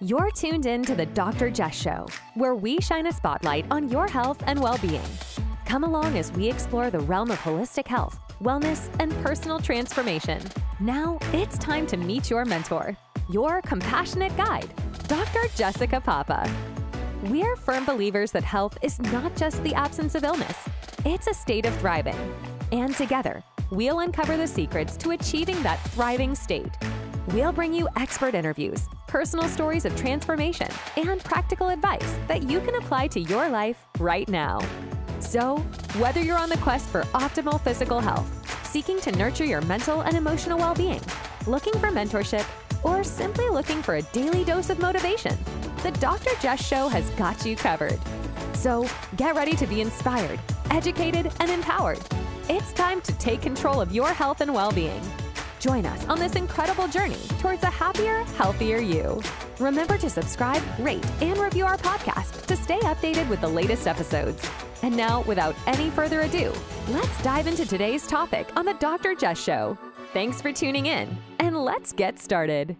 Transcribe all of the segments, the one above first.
You're tuned in to the Dr. Jess Show, where we shine a spotlight on your health and well-being. Come along as we explore the realm of holistic health, wellness, and personal transformation. Now it's time to meet your mentor, your compassionate guide, Dr. Jessica Papa. We're firm believers that health is not just the absence of illness, it's a state of thriving. And together, we'll uncover the secrets to achieving that thriving state. We'll bring you expert interviews, personal stories of transformation, and practical advice that you can apply to your life right now. So, whether you're on the quest for optimal physical health, seeking to nurture your mental and emotional well-being, looking for mentorship, or simply looking for a daily dose of motivation, the Dr. Jess Show has got you covered. So, get ready to be inspired, educated, and empowered. It's time to take control of your health and well-being. Join us on this incredible journey towards a happier, healthier you. Remember to subscribe, rate, and review our podcast to stay updated with the latest episodes. And now, without any further ado, let's dive into today's topic on the Dr. Jess Show. Thanks for tuning in, and let's get started.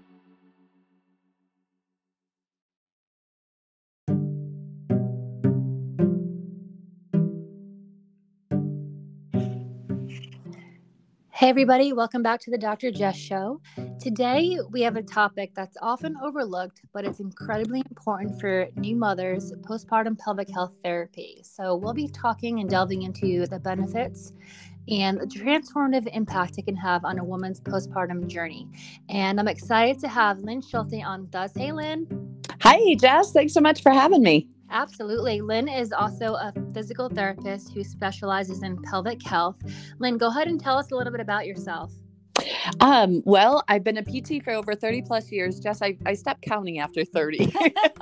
Hey everybody, welcome back to the Dr. Jess Show. Today we have a topic that's often overlooked, but it's incredibly important for new mothers, postpartum pelvic health therapy. So we'll be talking and delving into the benefits and the transformative impact it can have on a woman's postpartum journey. And I'm excited to have Lynn Schulte on with us. Hey Lynn. Hi Jess, thanks so much for having me. Absolutely. Lynn is also a physical therapist who specializes in pelvic health. Lynn, go ahead and tell us a little bit about yourself. Well, I've been a PT for over 30 plus years. Jess, I stopped counting after 30.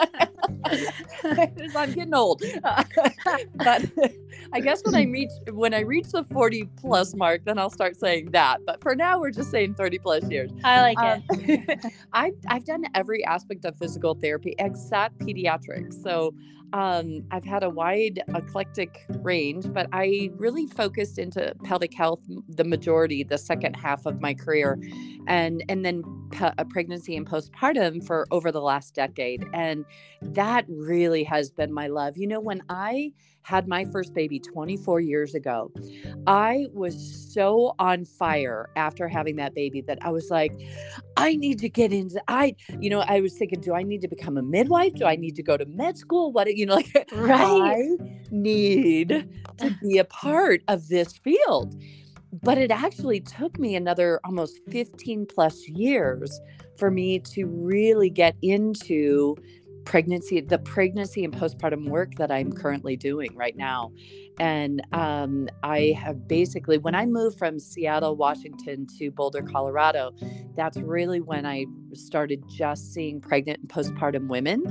I'm getting old. But I guess when I reach the 40 plus mark, then I'll start saying that. But for now, we're just saying 30 plus years. I like it. I've done every aspect of physical therapy except pediatrics. So I've had a wide eclectic range, but I really focused into pelvic health the majority, the second half of my career, and then pregnancy and postpartum for over the last decade. And that really has been my love. You know, when I had my first baby 24 years ago, I was so on fire after having that baby that I was like, I need to get into, I was thinking, do I need to become a midwife? Do I need to go to med school? Right. I need to be a part of this field. But it actually took me another almost 15 plus years for me to really get into the pregnancy and postpartum work that I'm currently doing right now. And I have basically, when I moved from Seattle, Washington to Boulder, Colorado, that's really when I started just seeing pregnant and postpartum women.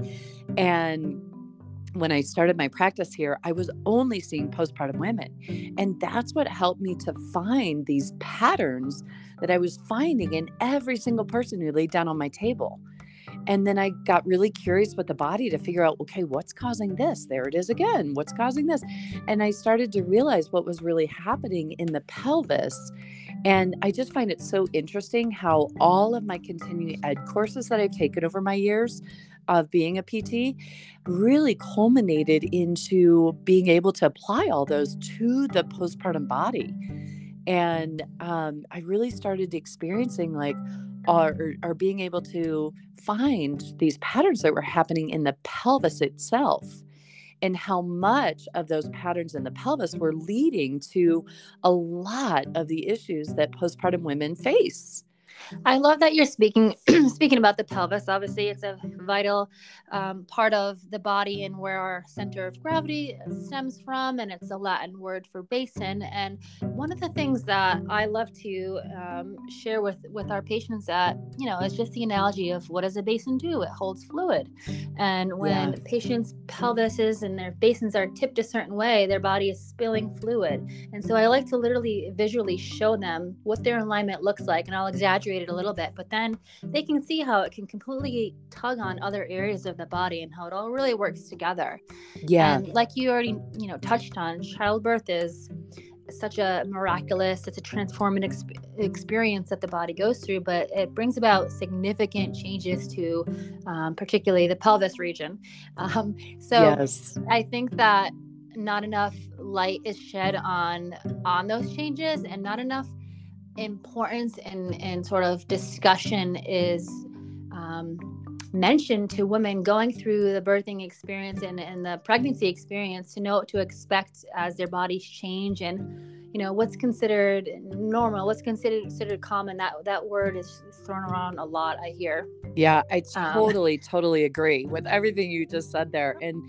And when I started my practice here, I was only seeing postpartum women. And that's what helped me to find these patterns that I was finding in every single person who laid down on my table. And then I got really curious with the body to figure out, okay, what's causing this? There it is again. What's causing this? And I started to realize what was really happening in the pelvis. And I just find it so interesting how all of my continuing ed courses that I've taken over my years of being a PT really culminated into being able to apply all those to the postpartum body. And I really started experiencing or being able to find these patterns that were happening in the pelvis itself, and how much of those patterns in the pelvis were leading to a lot of the issues that postpartum women face. I love that you're speaking about the pelvis. Obviously, it's a vital part of the body and where our center of gravity stems from, and it's a Latin word for basin. And one of the things that I love to share with our patients that, is just the analogy of what does a basin do? It holds fluid. And when patients' pelvises and their basins are tipped a certain way, their body is spilling fluid. And so I like to literally visually show them what their alignment looks like, and I'll exaggerate it a little bit, but then they can see how it can completely tug on other areas of the body and how it all really works together. Yeah. And like you already, touched on, childbirth is such a miraculous, it's a transformative experience that the body goes through, but it brings about significant changes to particularly the pelvis region. So Yes. I think that not enough light is shed on those changes, and not enough importance and sort of discussion is mentioned to women going through the birthing experience and the pregnancy experience, to know what to expect as their bodies change, and what's considered normal, what's considered common. That word is thrown around a lot, I hear. Yeah, I totally agree with everything you just said there. And,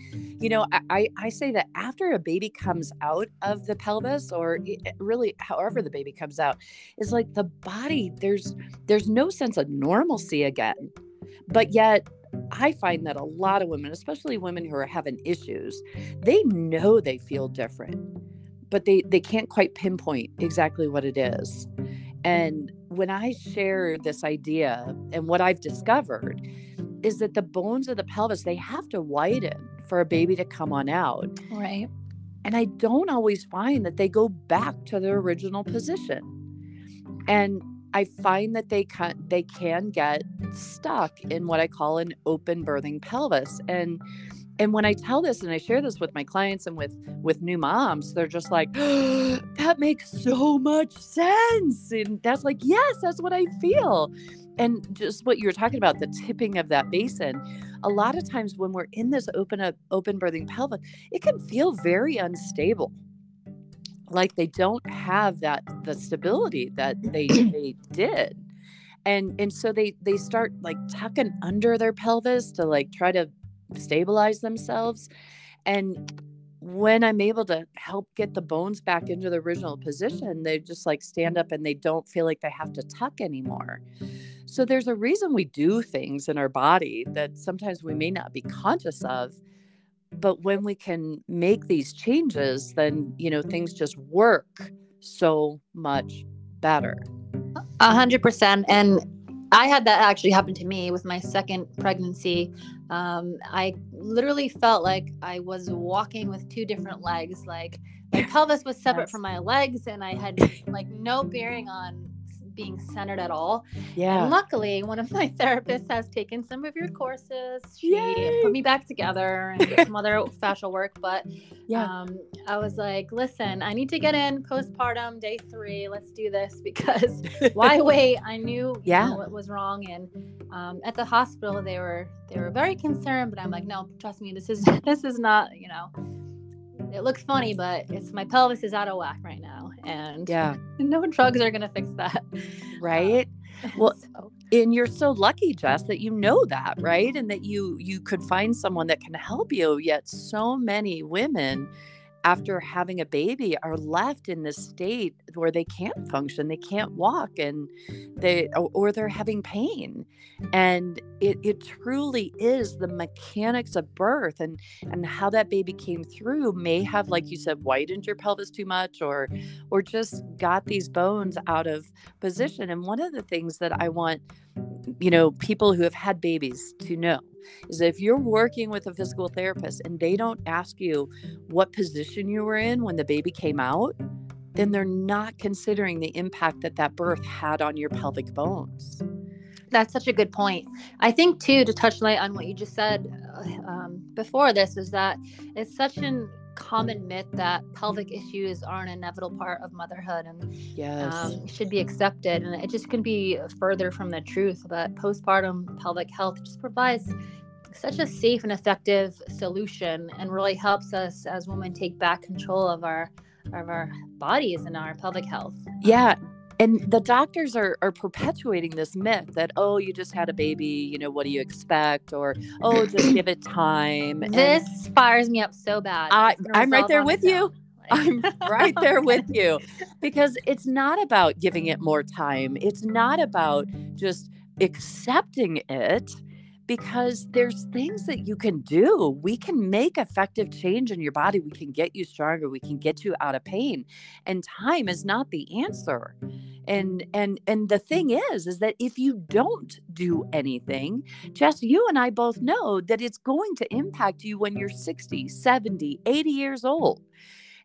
I say that after a baby comes out of the pelvis, or really however the baby comes out, is like the body, there's no sense of normalcy again. But yet I find that a lot of women, especially women who are having issues, they know they feel different, but they can't quite pinpoint exactly what it is. And when I share this idea, and what I've discovered is that the bones of the pelvis, they have to widen for a baby to come on out. Right. And I don't always find that they go back to their original position. And I find that they can get stuck in what I call an open birthing pelvis. And when I tell this and I share this with my clients and with new moms, they're just like, oh, that makes so much sense. And that's like, yes, that's what I feel. And just what you were talking about, the tipping of that basin, a lot of times when we're in this open birthing pelvis, it can feel very unstable. Like they don't have the stability that they did. And so they start like tucking under their pelvis to like try to stabilize themselves. And when I'm able to help get the bones back into the original position, they just like stand up and they don't feel like they have to tuck anymore. So there's a reason we do things in our body that sometimes we may not be conscious of. But when we can make these changes, then, things just work so much better. 100%. And I had that actually happen to me with my second pregnancy. I literally felt like I was walking with two different legs. Like my pelvis was separate from my legs, and I had like no bearing on being centered at all. Yeah. And luckily, one of my therapists has taken some of your courses. She put me back together and did some other fascial work. But I was like, listen, I need to get in postpartum day 3. Let's do this, because why wait? I knew what was wrong. And at the hospital, they were very concerned, but I'm like, no, trust me, this is not, it looks funny, but my pelvis is out of whack right now, and no drugs are going to fix that. Right. Well, and you're so lucky, Jess, that you know that, right? And that you could find someone that can help you. Yet so many women, after having a baby, are left in this state where they can't function, they can't walk, and they're having pain. And it truly is the mechanics of birth, and how that baby came through may have, like you said, widened your pelvis too much, or just got these bones out of position. And one of the things that I want, people who have had babies to know is that if you're working with a physical therapist and they don't ask you what position you were in when the baby came out, then they're not considering the impact that birth had on your pelvic bones. That's such a good point. I think too, to touch light on what you just said before this, is that it's such a common myth that pelvic issues are an inevitable part of motherhood and should be accepted. And it just couldn't be further from the truth. But postpartum pelvic health just provides such a safe and effective solution, and really helps us as women take back control of our bodies and our pelvic health. Yeah. And the doctors are perpetuating this myth that, oh, you just had a baby, what do you expect? Or, oh, just give it time. This fires me up so bad. I'm right there with you. I'm right there with you, because it's not about giving it more time. It's not about just accepting it, because there's things that you can do. We can make effective change in your body. We can get you stronger. We can get you out of pain. And time is not the answer. And the thing is that if you don't do anything, Jess, you and I both know that it's going to impact you when you're 60, 70, 80 years old.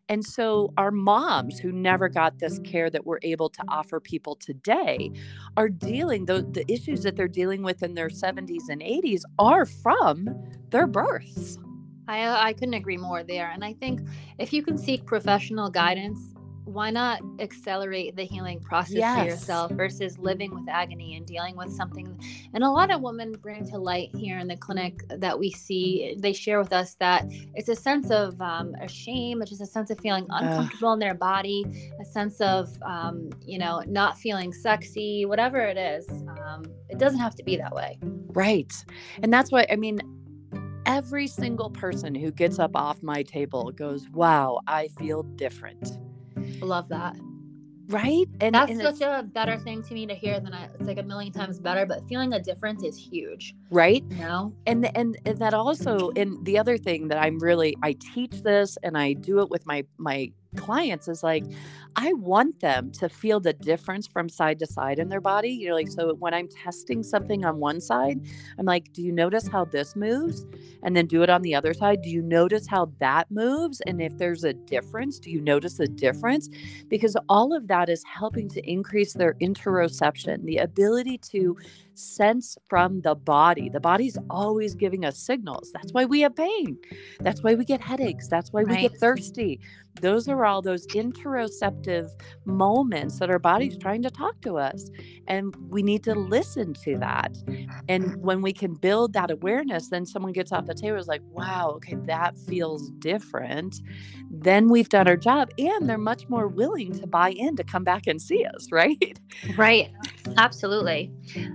And so our moms who never got this care that we're able to offer people today are dealing, the issues that they're dealing with in their 70s and 80s are from their births. I couldn't agree more there. And I think if you can seek professional guidance, why not accelerate the healing process for Yes. yourself versus living with agony and dealing with something? And a lot of women bring to light here in the clinic that we see, they share with us that it's a sense of a shame, it's just a sense of feeling uncomfortable in their body, a sense of, not feeling sexy, whatever it is. It doesn't have to be that way. Right. And that's why, every single person who gets up off my table goes, wow, I feel different. Love that. Right. And That's and such a better thing to me to hear than it's like a million times better, but feeling a difference is huge, right. you know? And that also, and the other thing that I teach this and I do it with my clients is like, I want them to feel the difference from side to side in their body. So when I'm testing something on one side, I'm like, do you notice how this moves? And then do it on the other side. Do you notice how that moves? And if there's a difference, do you notice a difference? Because all of that is helping to increase their interoception, the ability to sense from the body. The body's always giving us signals. That's why we have pain. That's why we get headaches. That's why we get thirsty. Those are all those interoceptive moments that our body's trying to talk to us. And we need to listen to that. And when we can build that awareness, then someone gets off the table is like, wow, okay, that feels different. Then we've done our job and they're much more willing to buy in to come back and see us, right? Right. Absolutely.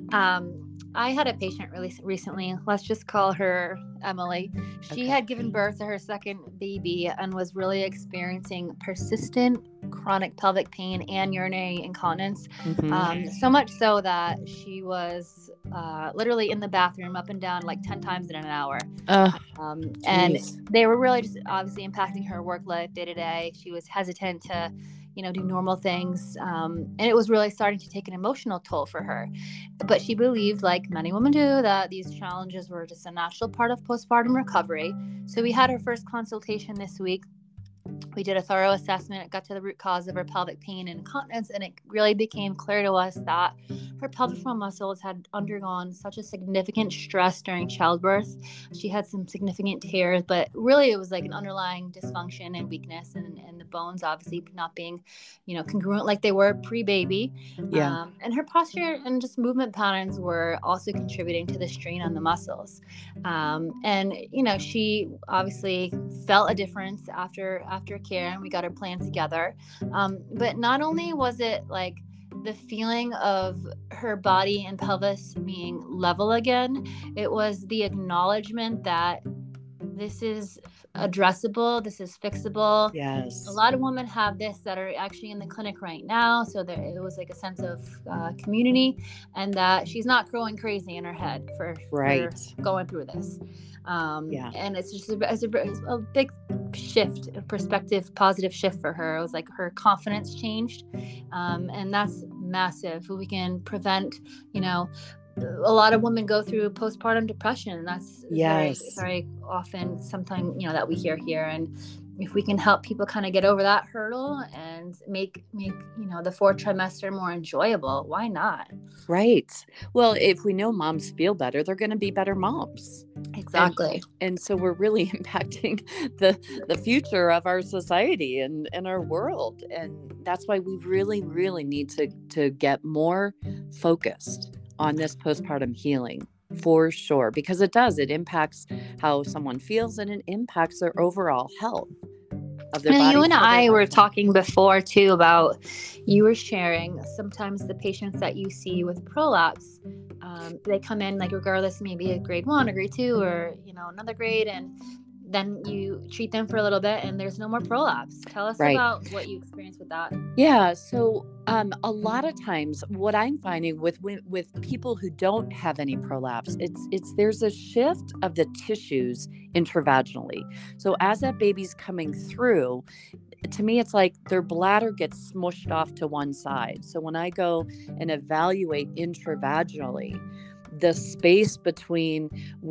I had a patient really recently, let's just call her Emily. She had given birth to her second baby and was really experiencing persistent chronic pelvic pain and urinary incontinence. So much so that she was literally in the bathroom up and down like 10 times in an hour. And they were really just obviously impacting her work life day to day. She was hesitant to do normal things. And it was really starting to take an emotional toll for her. But she believed, like many women do, that these challenges were just a natural part of postpartum recovery. So we had her first consultation this week. We did a thorough assessment, got to the root cause of her pelvic pain and incontinence, and it really became clear to us that her pelvic floor muscles had undergone such a significant stress during childbirth. She had some significant tears, but really it was like an underlying dysfunction and weakness, and the bones obviously not being, congruent like they were pre-baby. Yeah. And her posture and just movement patterns were also contributing to the strain on the muscles. And she obviously felt a difference after care, and we got her plan together. But not only was it like the feeling of her body and pelvis being level again, it was the acknowledgement that this is addressable, this is fixable. Yes. A lot of women have this that are actually in the clinic right now. So it was like a sense of community, and that she's not growing crazy in her head for going through this. And it's just a big shift, a perspective, positive shift for her. It was like her confidence changed. And that's massive. We can prevent, a lot of women go through postpartum depression, and that's very, very often sometimes, that we hear here. And if we can help people kind of get over that hurdle and make the fourth trimester more enjoyable, why not? Right. Well, if we know moms feel better, they're going to be better moms. Exactly. And so we're really impacting the future of our society and our world. And that's why we really, really need to get more focused on this postpartum healing, for sure, because it impacts how someone feels, and it impacts their overall health of their body. You and I were talking before too about, you were sharing sometimes the patients that you see with prolapse, they come in like regardless, maybe a grade 1 or grade 2 or another grade, and then you treat them for a little bit and there's no more prolapse. Tell us about what you experienced with that. Yeah. So a lot of times what I'm finding with people who don't have any prolapse, there's a shift of the tissues intravaginally. So as that baby's coming through, to me, it's like their bladder gets smushed off to one side. So when I go and evaluate intravaginally, the space between what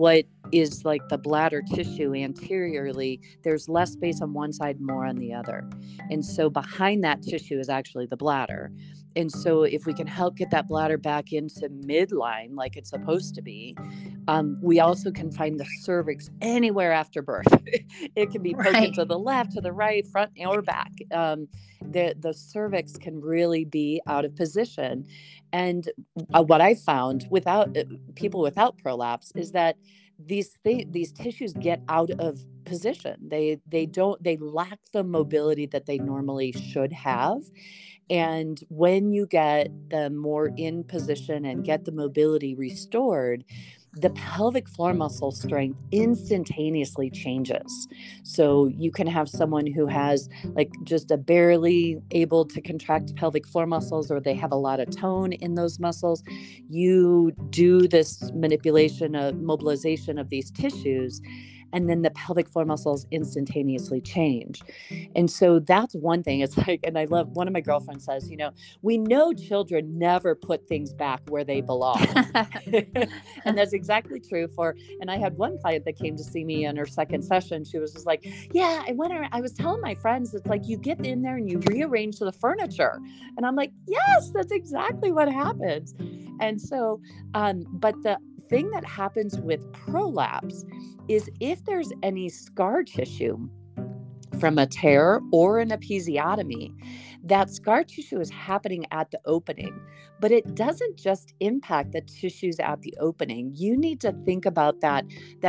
is like the bladder tissue anteriorly. There's less space on one side, more on the other. And so behind that tissue is actually the bladder. And so if we can help get that bladder back into midline like it's supposed to be, we also can find the cervix anywhere after birth. It can be poking to the left, to the right, front, or back. The cervix can really be out of position. And what I found without people without prolapse is that these tissues get out of position. They lack the mobility that they normally should have. And when you get them more in position and get the mobility restored, the pelvic floor muscle strength instantaneously changes. So you can have someone who has like just a barely able to contract pelvic floor muscles, or they have a lot of tone in those muscles. You do this manipulation of mobilization of these tissues, and then the pelvic floor muscles instantaneously change. And so that's one thing. It's like, and I love, one of my girlfriends says, we know children never put things back where they belong. And that's exactly true and I had one client that came to see me in her second session. She was just like, yeah, I was telling my friends, it's like you get in there and you rearrange the furniture. And I'm like, yes, that's exactly what happens. And so, but the thing that happens with prolapse is if there's any scar tissue from a tear or an episiotomy, that scar tissue is happening at the opening, but it doesn't just impact the tissues at the opening. You need to think about that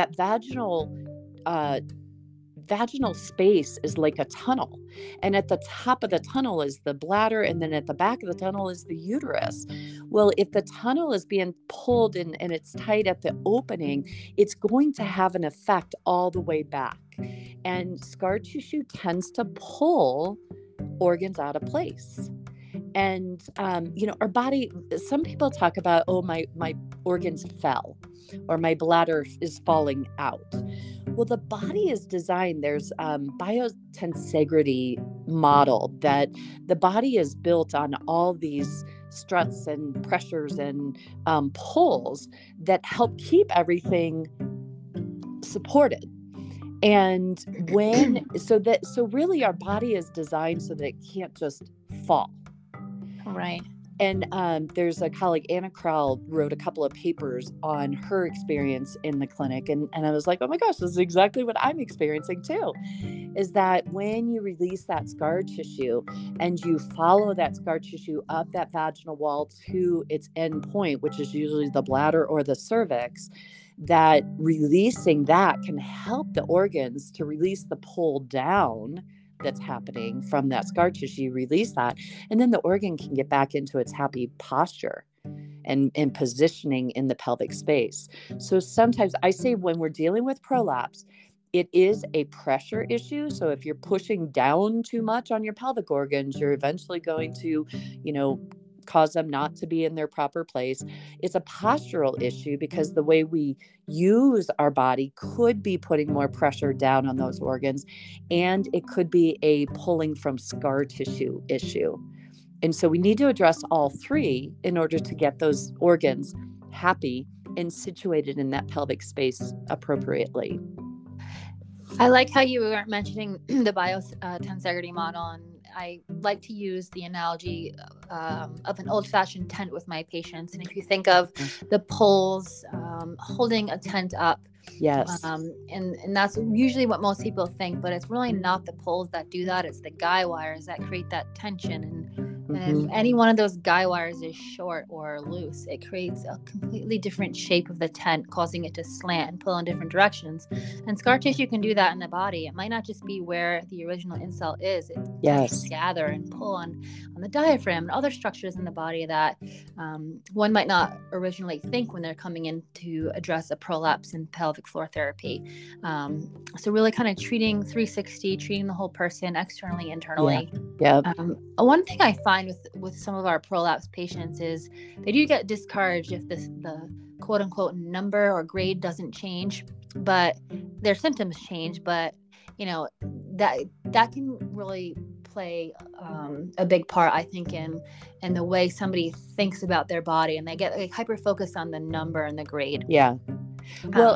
vaginal space is like a tunnel, and at the top of the tunnel is the bladder, and then at the back of the tunnel is the uterus. Well, if the tunnel is being pulled and it's tight at the opening, it's going to have an effect all the way back, and scar tissue tends to pull organs out of place. And our body, some people talk about, oh, my organs fell, or my bladder is falling out. Well, the body is designed, there's biotensegrity model that the body is built on all these struts and pressures and pulls that help keep everything supported. And so really our body is designed so that it can't just fall. Right. And there's a colleague, Anna Krall, wrote a couple of papers on her experience in the clinic. And I was like, oh my gosh, this is exactly what I'm experiencing too, is that when you release that scar tissue and you follow that scar tissue up that vaginal wall to its end point, which is usually the bladder or the cervix, that releasing that can help the organs to release the pull down that's happening from that scar tissue, release that, and then the organ can get back into its happy posture and positioning in the pelvic space. So sometimes I say when we're dealing with prolapse, it is a pressure issue. So if you're pushing down too much on your pelvic organs, you're eventually going to, cause them not to be in their proper place. It's a postural issue because the way we use our body could be putting more pressure down on those organs, and it could be a pulling from scar tissue issue. And so we need to address all three in order to get those organs happy and situated in that pelvic space appropriately. I like how you were mentioning the biotensegrity model, and I like to use the analogy of an old-fashioned tent with my patients. And if you think of the poles holding a tent up, yes, and that's usually what most people think, but it's really not the poles that do that. It's the guy wires that create that tension. And if any one of those guy wires is short or loose, it creates a completely different shape of the tent, causing it to slant and pull in different directions. And scar tissue can do that in the body. It might not just be where the original insult is. It can gather and pull on the diaphragm and other structures in the body that one might not originally think when they're coming in to address a prolapse in pelvic floor therapy. So really kind of treating 360, treating the whole person externally, internally. Yeah. One thing I find with some of our prolapse patients is they do get discouraged if the quote unquote number or grade doesn't change, but their symptoms change. But that can really play a big part, I think, in the way somebody thinks about their body, and they get hyper focused on the number and the grade. Yeah. Well,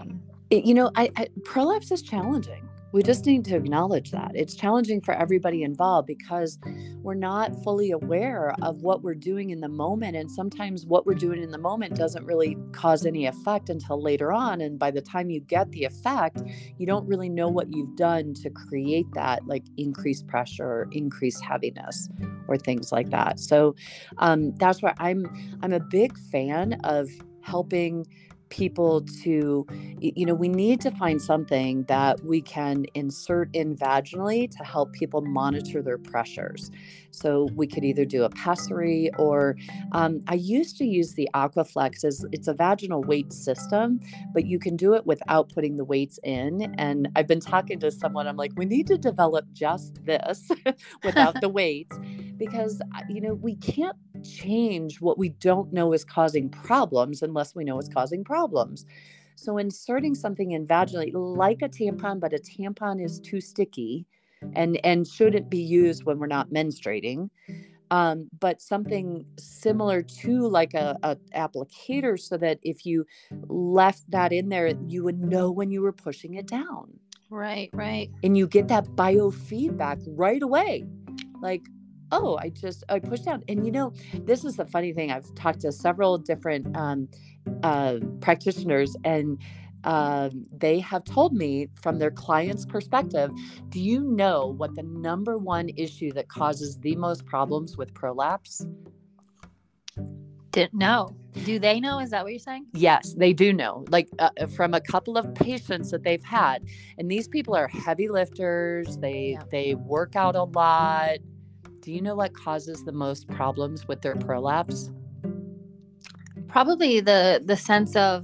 Prolapse is challenging. We just need to acknowledge that. It's challenging for everybody involved because we're not fully aware of what we're doing in the moment. And sometimes what we're doing in the moment doesn't really cause any effect until later on. And by the time you get the effect, you don't really know what you've done to create that, like increased pressure or increased heaviness or things like that. So that's why I'm a big fan of helping people to, we need to find something that we can insert in vaginally to help people monitor their pressures. So we could either do a pessary or I used to use the Aquaflex. It's a vaginal weight system, but you can do it without putting the weights in. And I've been talking to someone, I'm like, we need to develop just this without the weights, because we can't change what we don't know is causing problems unless we know it's causing problems. So inserting something in vaginally, like a tampon, but a tampon is too sticky and shouldn't be used when we're not menstruating. But something similar to like a applicator, so that if you left that in there, you would know when you were pushing it down. Right. And you get that biofeedback right away. Like, oh, I pushed down. And this is the funny thing. I've talked to several different practitioners, and they have told me from their clients' perspective, do you know what the number one issue that causes the most problems with prolapse? Didn't know. Do they know? Is that what you're saying? Yes, they do know. Like from a couple of patients that they've had, and these people are heavy lifters. They work out a lot. Do you know what causes the most problems with their prolapse? Probably the sense of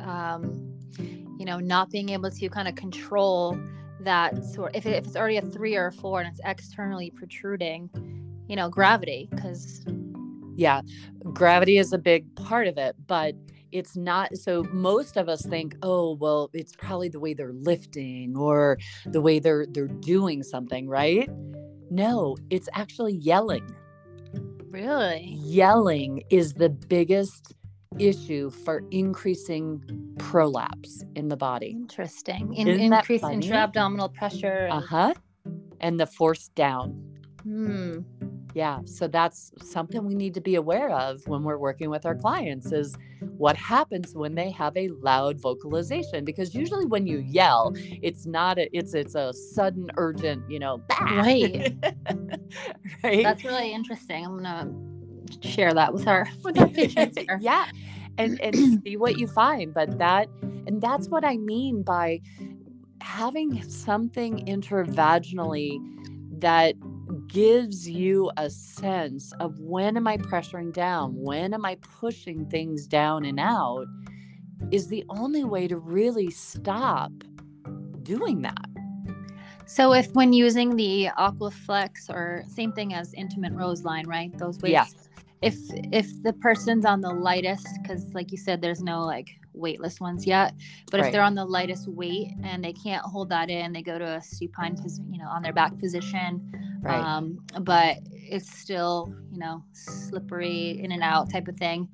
not being able to kind of control that sort. If it's already a 3 or a 4 and it's externally protruding, gravity, because gravity is a big part of it, but it's not. So most of us think, oh, well, it's probably the way they're lifting or the way they're doing something, right? No, it's actually yelling. Really? Yelling is the biggest issue for increasing prolapse in the body. Interesting. Increase intra-abdominal pressure. And the force down. Yeah. So that's something we need to be aware of when we're working with our clients, is what happens when they have a loud vocalization. Because usually when you yell, it's a sudden, urgent, Right. Right. That's really interesting. I'm gonna share that with our patients here. Yeah. And see what you find. But that's what I mean by having something intravaginally that gives you a sense of, when am I pressuring down? When am I pushing things down and out? Is the only way to really stop doing that. So when using the Aquaflex, or same thing as Intimate Roseline, right? Those weights. Yeah. If the person's on the lightest, because like you said, there's no like weightless ones yet, but if they're on the lightest weight and they can't hold that in, they go to a supine, on their back position. Right. But it's still, slippery in and out type of thing.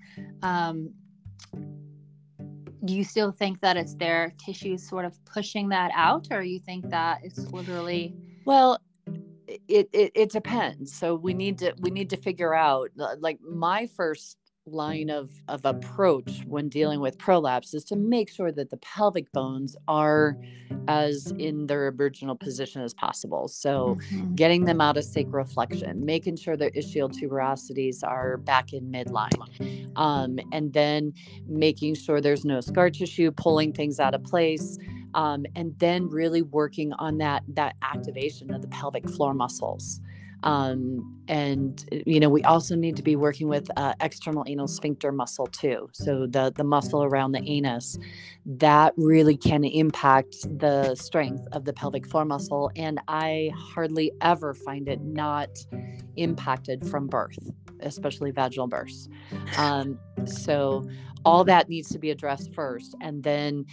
Do you still think that it's their tissues sort of pushing that out, or you think that it's literally? Well, it depends. So we need to figure out, like, my first line of approach when dealing with prolapse is to make sure that the pelvic bones are as in their original position as possible. So getting them out of sacroflexion, making sure their ischial tuberosities are back in midline, and then making sure there's no scar tissue, pulling things out of place, and then really working on that activation of the pelvic floor muscles. And we also need to be working with external anal sphincter muscle too. So the muscle around the anus, that really can impact the strength of the pelvic floor muscle. And I hardly ever find it not impacted from birth, especially vaginal births. So all that needs to be addressed first. And then,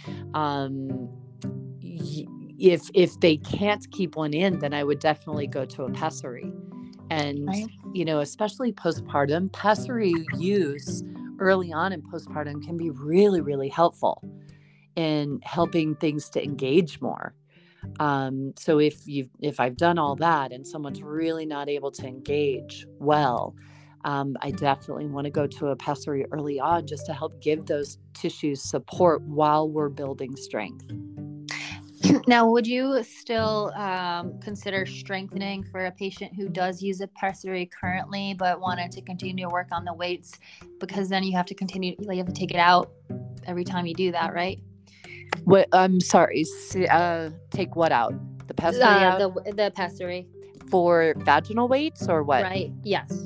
if they can't keep one in, then I would definitely go to a pessary. And, especially postpartum, pessary use early on in postpartum can be really, really helpful. in helping things to engage more. So if I've done all that and someone's really not able to engage well, I definitely want to go to a pessary early on just to help give those tissues support while we're building strength. Now, would you still consider strengthening for a patient who does use a pessary currently, but wanted to continue to work on the weights? Because then you have to take it out every time you do that, right? What? I'm sorry. Take what out? The pessary out? The pessary. For vaginal weights or what? Right. Yes.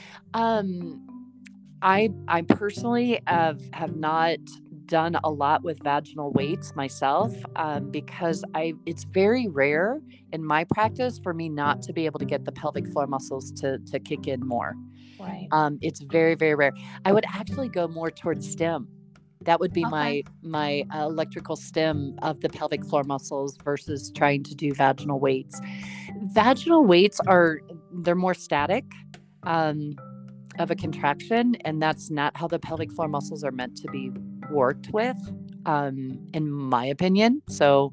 I personally have not done a lot with vaginal weights myself, because it's very rare in my practice for me not to be able to get the pelvic floor muscles to kick in more. Right. It's very, very rare. I would actually go more towards stim. That would be my electrical stim of the pelvic floor muscles versus trying to do vaginal weights. Vaginal weights they're more static of a contraction, and that's not how the pelvic floor muscles are meant to be worked with, in my opinion. So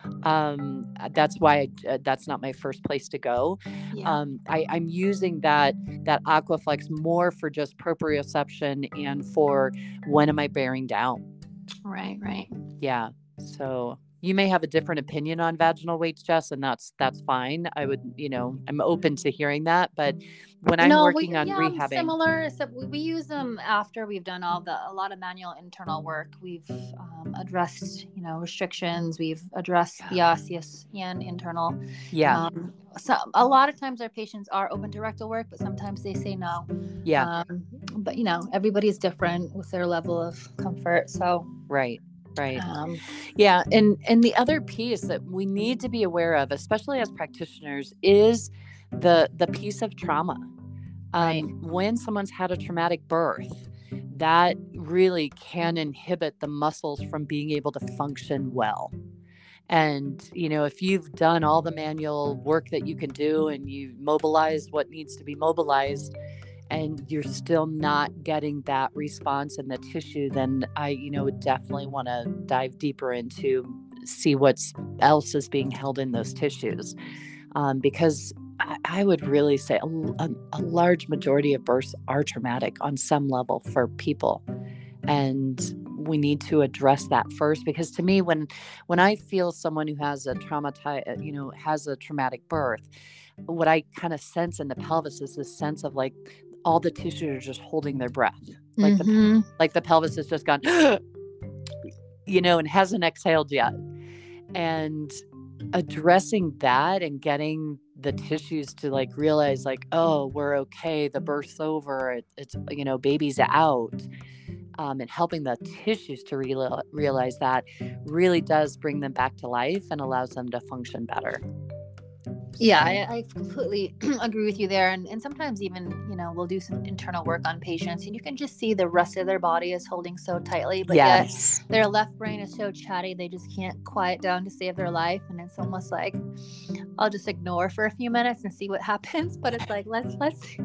that's why that's not my first place to go. Yeah. I'm using that Aquaflex more for just proprioception and for when am I bearing down. Right. Yeah. So you may have a different opinion on vaginal weights, Jess, and that's fine. I would, I'm open to hearing that, but when I'm working on rehabbing, similar. So we use them after we've done a lot of manual internal work. We've addressed, restrictions. We've addressed the osseous and internal. Yeah. So a lot of times our patients are open to rectal work, but sometimes they say no. Yeah. But everybody's different with their level of comfort. So right. Yeah. And the other piece that we need to be aware of, especially as practitioners, is the piece of trauma. Right. When someone's had a traumatic birth, that really can inhibit the muscles from being able to function well. And, if you've done all the manual work that you can do and you've mobilized what needs to be mobilized, and you're still not getting that response in the tissue, then I, would definitely want to dive deeper into see what else is being held in those tissues. Because I would really say a large majority of births are traumatic on some level for people. And we need to address that first, because to me, when I feel someone who has a traumatic birth, what I kind of sense in the pelvis is this sense of like all the tissues are just holding their breath. Like the pelvis has just gone, and hasn't exhaled yet. And addressing that and getting the tissues to like realize like, oh, we're okay. The birth's over. It's baby's out. And helping the tissues to realize that really does bring them back to life and allows them to function better. Yeah, I completely agree with you there. And sometimes even, we'll do some internal work on patients and you can just see the rest of their body is holding so tightly, but yet their left brain is so chatty, they just can't quiet down to save their life. And it's almost like, I'll just ignore for a few minutes and see what happens. But it's like, let's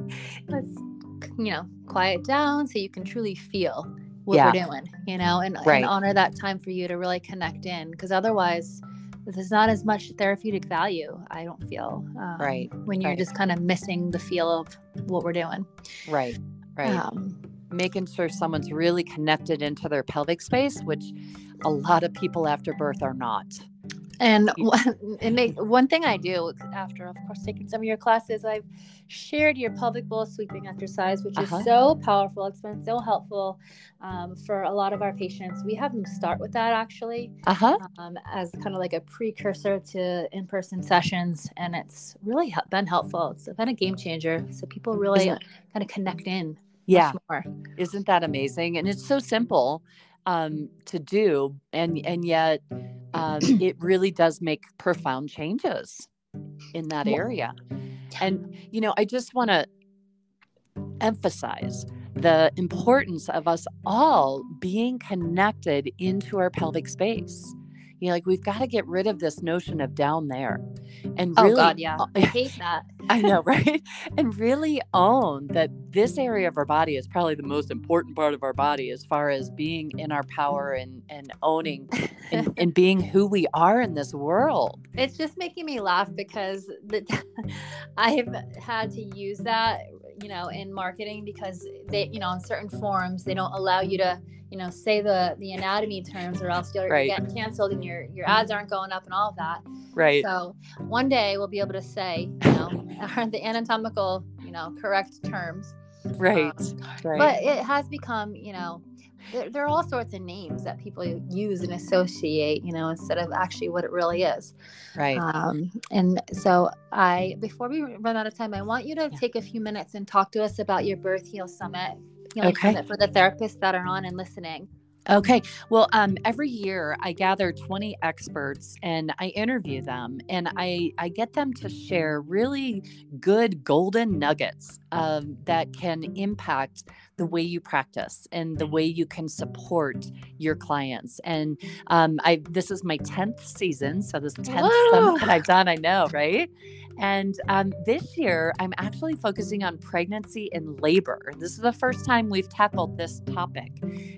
quiet down so you can truly feel what we're doing, and honor that time for you to really connect in. Because otherwise, there's not as much therapeutic value, I don't feel, when you're just kind of missing the feel of what we're doing. Right. Making sure someone's really connected into their pelvic space, which a lot of people after birth are not. And one thing I do after, of course, taking some of your classes, I've shared your pelvic bowl sweeping exercise, which is so powerful. It's been so helpful for a lot of our patients. We have them start with that actually as kind of like a precursor to in-person sessions. And it's really been helpful. It's been a game changer. So people really kind of connect in much more. Isn't that amazing? And it's so simple to do. And yet it really does make profound changes in that area. And, I just want to emphasize the importance of us all being connected into our pelvic space. like we've got to get rid of this notion of down there and Oh really, God, yeah. I hate that. I know, right? And really own that this area of our body is probably the most important part of our body as far as being in our power and owning and being who we are in this world. It's just making me laugh because I've had to use that, in marketing, because they, in certain forums, they don't allow you to, say the anatomy terms, or else you'll Right. get canceled and your ads aren't going up and all of that. Right. So one day we'll be able to say, the anatomical, correct terms. Right. Right. But it has become, there are all sorts of names that people use and associate, instead of actually what it really is. Right. And so before we run out of time, I want you to take a few minutes and talk to us about your Birth Healing Summit for the therapists that are on and listening. Okay. Well, every year I gather 20 experts and I interview them, and I get them to share really good golden nuggets that can impact the way you practice and the way you can support your clients. And this is my 10th season. So this 10th summit that I've done, I know, right? And this year, I'm actually focusing on pregnancy and labor. This is the first time we've tackled this topic.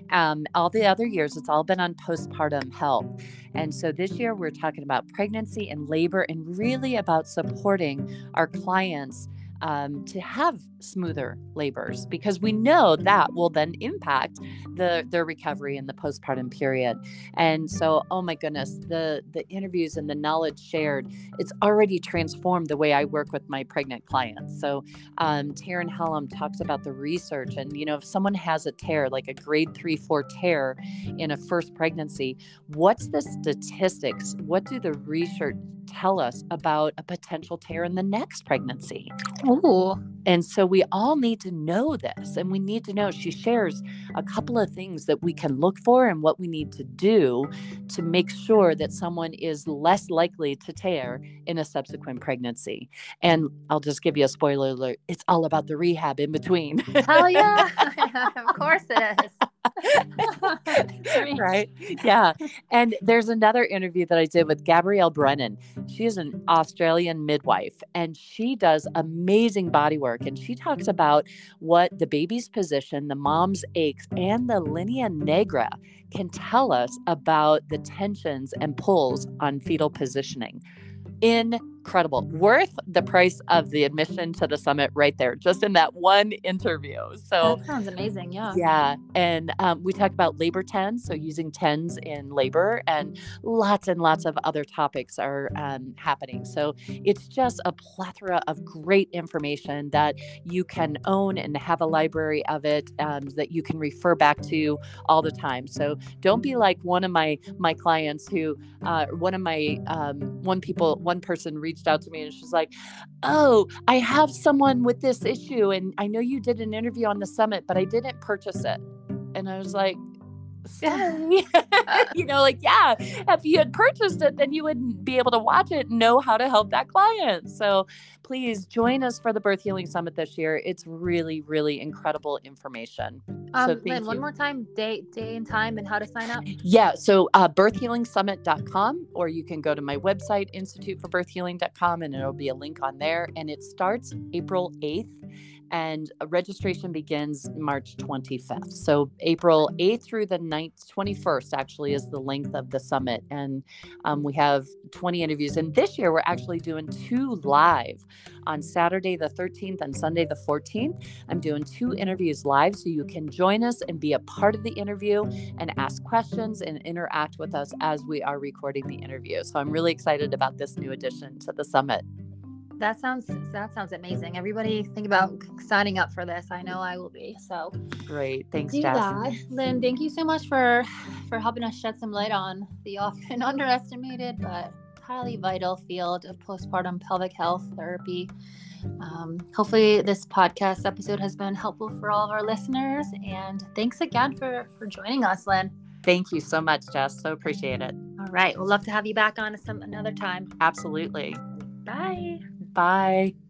All the other years, it's all been on postpartum health. And so this year, we're talking about pregnancy and labor, and really about supporting our clients to have smoother labors, because we know that will then impact their recovery in the postpartum period. And so, oh my goodness, the interviews and the knowledge shared, it's already transformed the way I work with my pregnant clients. So Taryn Hallam talks about the research, and if someone has a tear, like a grade 3-4 tear in a first pregnancy, what's the statistics? What do the research tell us about a potential tear in the next pregnancy? Oh, and so we all need to know this, and we need to know. She shares a couple of things that we can look for and what we need to do to make sure that someone is less likely to tear in a subsequent pregnancy. And I'll just give you a spoiler alert. It's all about the rehab in between. Hell yeah. Of course it is. Right. Yeah. And there's another interview that I did with Gabrielle Brennan. She is an Australian midwife, and she does amazing body work. And she talks about what the baby's position, the mom's aches, and the linea nigra can tell us about the tensions and pulls on fetal positioning. Incredible. Worth the price of the admission to the summit right there, just in that one interview. So that sounds amazing. Yeah. Yeah. And we talk about labor tens, so using tens in labor, and lots of other topics are happening. So it's just a plethora of great information that you can own and have a library of it that you can refer back to all the time. So don't be like one of my clients who one person reached out to me, and she's like, "Oh, I have someone with this issue, and I know you did an interview on the summit, but I didn't purchase it." And I was like, sorry. Yeah, if you had purchased it, then you would be able to watch it and know how to help that client. So please join us for the Birth Healing Summit this year. It's really, really incredible information. Lynn, one more time, day and time, and how to sign up. Yeah. So birthhealingsummit.com, or you can go to my website, institutefobirthhealing.com, and it'll be a link on there. And it starts April 8th. And registration begins March 25th. So April 8th through the 21st actually is the length of the summit. And we have 20 interviews. And this year we're actually doing 2 live on Saturday the 13th and Sunday the 14th. I'm doing 2 interviews live, so you can join us and be a part of the interview and ask questions and interact with us as we are recording the interview. So I'm really excited about this new addition to the summit. That sounds amazing. Everybody think about signing up for this. I know I will be. So great. Thanks, do Jess. that. Lynn, thank you so much for helping us shed some light on the often underestimated but highly vital field of postpartum pelvic health therapy. Hopefully this podcast episode has been helpful for all of our listeners. And thanks again for joining us, Lynn. Thank you so much, Jess. So appreciate it. All right. We'll love to have you back on another time. Absolutely. Bye. Bye.